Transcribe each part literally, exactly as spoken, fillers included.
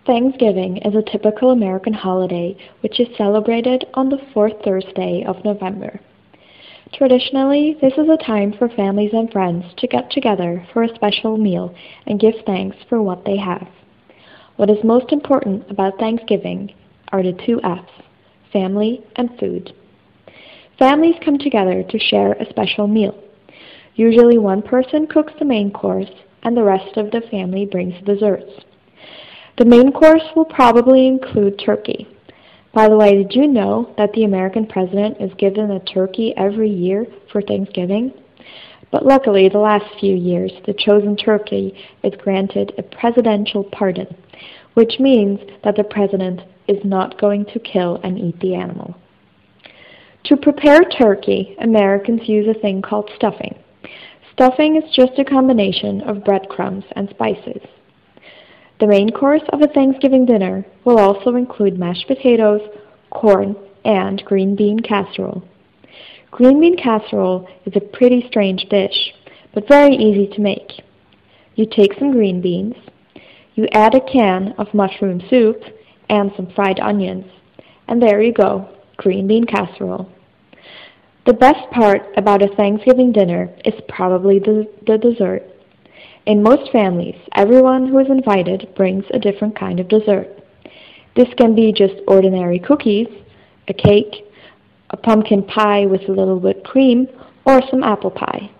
Thanksgiving is a typical American holiday which is celebrated on the fourth Thursday of November. Traditionally, this is a time for families and friends to get together for a special meal and give thanks for what they have. What is most important about Thanksgiving are the two F's, family and food. Families come together to share a special meal. Usually one person cooks the main course and the rest of the family brings desserts. The main course will probably include turkey. By the way, did you know that the American president is given a turkey every year for Thanksgiving? But luckily, the last few years, the chosen turkey is granted a presidential pardon, which means that the president is not going to kill and eat the animal. To prepare turkey, Americans use a thing called stuffing. Stuffing is just a combination of breadcrumbs and spices. The main course of a Thanksgiving dinner will also include mashed potatoes, corn, and green bean casserole. Green bean casserole is a pretty strange dish, but very easy to make. You take some green beans, you add a can of mushroom soup and some fried onions, and there you go, green bean casserole. The best part about a Thanksgiving dinner is probably the, the dessert. In most families, everyone who is invited brings a different kind of dessert. This can be just ordinary cookies, a cake, a pumpkin pie with a little whipped cream, or some apple pie.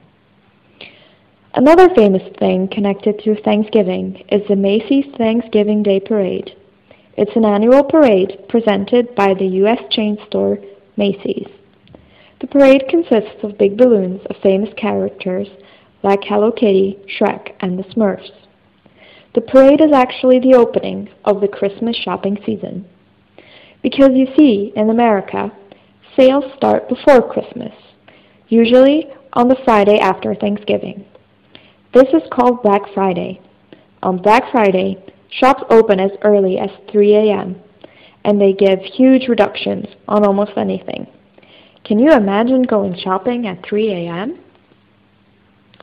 Another famous thing connected to Thanksgiving is the Macy's Thanksgiving Day Parade. It's an annual parade presented by the U S chain store Macy's. The parade consists of big balloons of famous characters like Hello Kitty, Shrek, and the Smurfs. The parade is actually the opening of the Christmas shopping season. Because you see, in America, sales start before Christmas, usually on the Friday after Thanksgiving. This is called Black Friday. On Black Friday, shops open as early as three a m, and they give huge reductions on almost anything. Can you imagine going shopping at three a m?